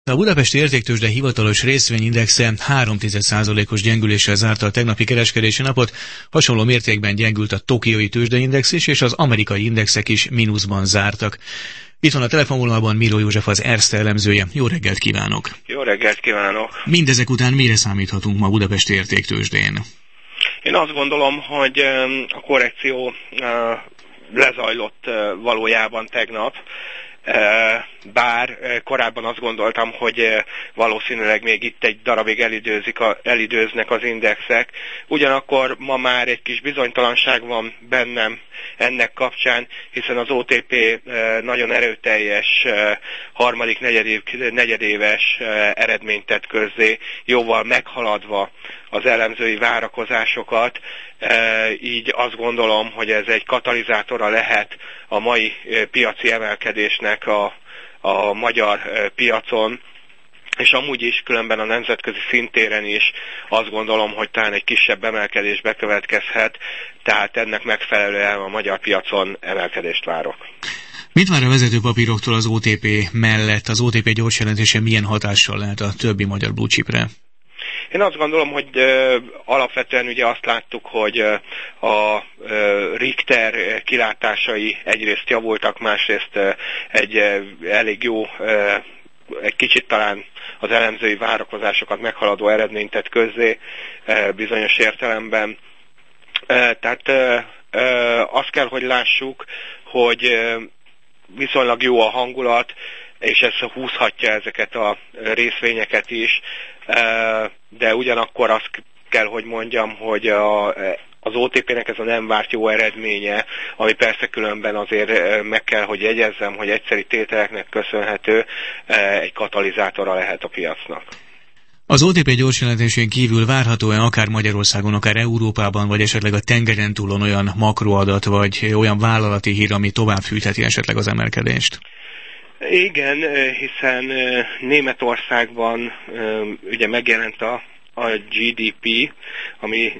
A budapesti értéktőzsde hivatalos részvényindexe 0,3%-os gyengüléssel zárta a tegnapi kereskedési napot, hasonló mértékben gyengült a tokiói tőzsdeindex is, és az amerikai indexek is mínuszban zártak. Itt van a telefonvonalban Miró József, az Erste elemzője. Jó reggelt kívánok! Jó reggelt kívánok! Mindezek után mire számíthatunk ma a budapesti értéktőzsdén? Én azt gondolom, hogy a korrekció lezajlott valójában tegnap, bár korábban azt gondoltam, hogy valószínűleg még itt egy darabig elidőznek az indexek, ugyanakkor ma már egy kis bizonytalanság van bennem ennek kapcsán, hiszen az OTP nagyon erőteljes harmadik negyedéves eredményt tett közzé, jóval meghaladva az elemzői várakozásokat, így azt gondolom, hogy ez egy katalizátora lehet a mai piaci emelkedésnek a magyar piacon, és amúgy is különben a nemzetközi szintéren is azt gondolom, hogy talán egy kisebb emelkedés bekövetkezhet, tehát ennek megfelelően a magyar piacon emelkedést várok. Mit vár a vezető papíroktól az OTP mellett? Az OTP gyors jelentése milyen hatással lehet a többi magyar blue chipre? Én azt gondolom, hogy alapvetően ugye azt láttuk, hogy a Richter kilátásai egyrészt javultak, másrészt egy elég jó, egy kicsit talán az elemzői várakozásokat meghaladó eredményt tett közzé bizonyos értelemben. Tehát azt kell, hogy lássuk, hogy viszonylag jó a hangulat, és ez húzhatja ezeket a részvényeket is, de ugyanakkor azt kell, hogy mondjam, hogy az OTP-nek ez a nem várt jó eredménye, ami persze különben azért meg kell, hogy jegyezzem, hogy egyszeri tételeknek köszönhető, egy katalizátora lehet a piacnak. Az OTP gyors jelentésén kívül várható-e akár Magyarországon, akár Európában, vagy esetleg a tengeren túlon olyan makroadat, vagy olyan vállalati hír, ami tovább fűtheti esetleg az emelkedést? Igen, hiszen Németországban ugye megjelent a GDP, ami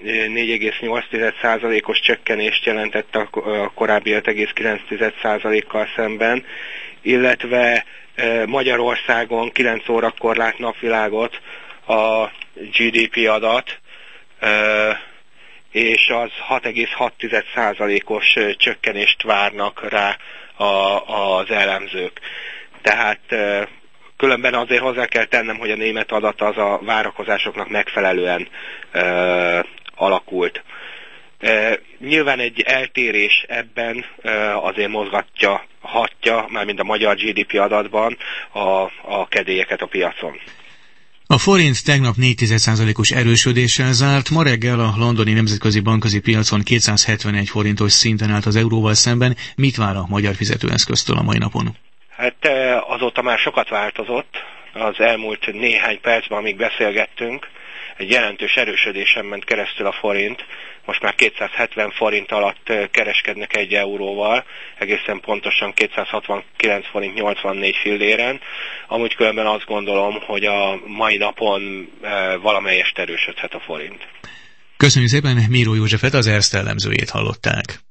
4,8%-os csökkenést jelentett a korábbi 5,9%-kal szemben, illetve Magyarországon 9 órakor lát napvilágot a GDP adat, és az 6,6%-os csökkenést várnak rá az elemzők. Tehát különben azért hozzá kell tennem, hogy a német adat az a várakozásoknak megfelelően alakult. Nyilván egy eltérés ebben azért mozgatja, mármint a magyar GDP adatban a kedélyeket a piacon. A forint tegnap 0,4%-os erősödéssel zárt, ma reggel a londoni nemzetközi bankközi piacon 271 forintos szinten állt az euróval szemben. Mit vár a magyar fizetőeszköztől a mai napon? Hát azóta már sokat változott, az elmúlt néhány percben, amíg beszélgettünk, egy jelentős erősödésen ment keresztül a forint, most már 270 forint alatt kereskednek egy euróval, egészen pontosan 269 forint 84 filléren. Amúgy különben azt gondolom, hogy a mai napon valamelyest erősödhet a forint. Köszönjük szépen, Miró Józsefet, az Erste elemzőjét hallották.